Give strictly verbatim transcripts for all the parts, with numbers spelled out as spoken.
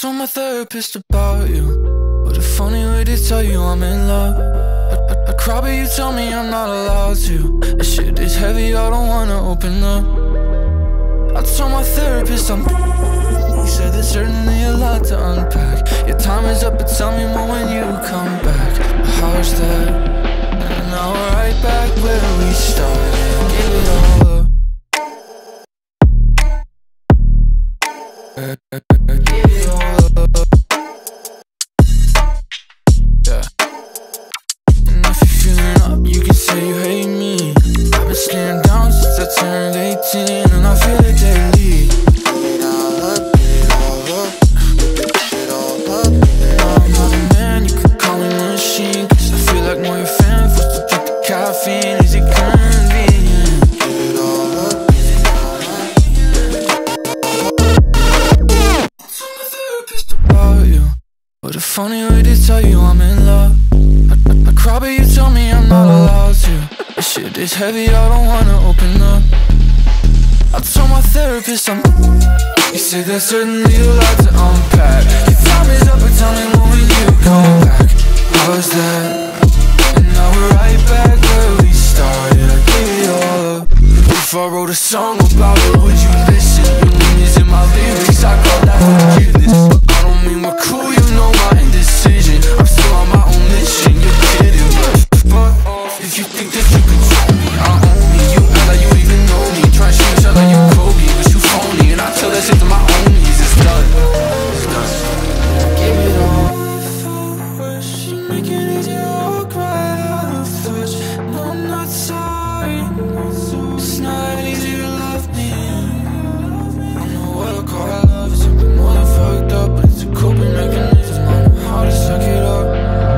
told my therapist about you. What a funny way to tell you I'm in love. I, I, I cry but you tell me I'm not allowed to. This shit is heavy, I don't wanna open up. I told my therapist I'm He said there's certainly a lot to unpack. Your time is up, but tell me more when you come back. How's that? And now we're right back where we started. Give it all up. Give it all up. Yeah. And if you're feeling up, you can say you hate me. I've been staying down since I turned eighteen, and I feel it daily. Caffeine, is it convenient? I told my therapist about you. What a funny way to tell you I'm in love. I, I, I cry but you tell me I'm not allowed to. This shit is heavy, I don't wanna open up. I told my therapist I'm You say there's certainly a lot to unpack. Your time is up, but tell me more when you come back. How's that? And now we're right back where we started. I gave it all up. If I wrote a song about it, would you listen? Your name is in my lyrics, I call that forgiveness. But I don't mean we're cool, you know my indecision. I'm still on my own mission, you're kidding. But if you think that you control me, I own me. You act like you even know me. Try to shoot yourself like you Kobe, but you phony. And I tell that shit to my homies, it's done. It's done. Give it all. Make it easy to walk right out of touch. No, I'm not sorry. It's not easy to love me. I know what I call love is something more than fucked up, but it's a coping mechanism. I know how to suck it up.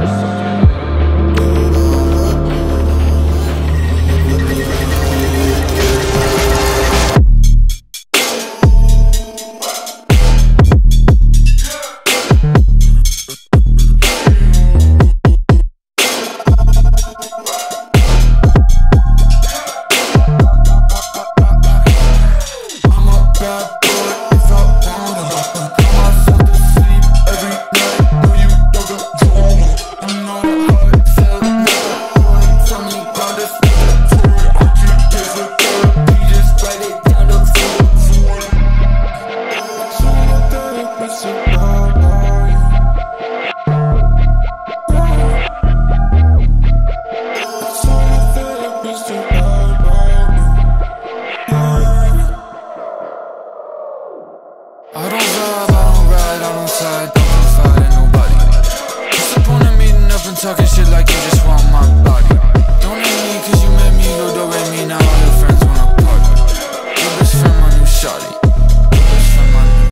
I don't vibe, I don't ride, I don't slide, don't confide in nobody. What's the point of meeting up and talking shit?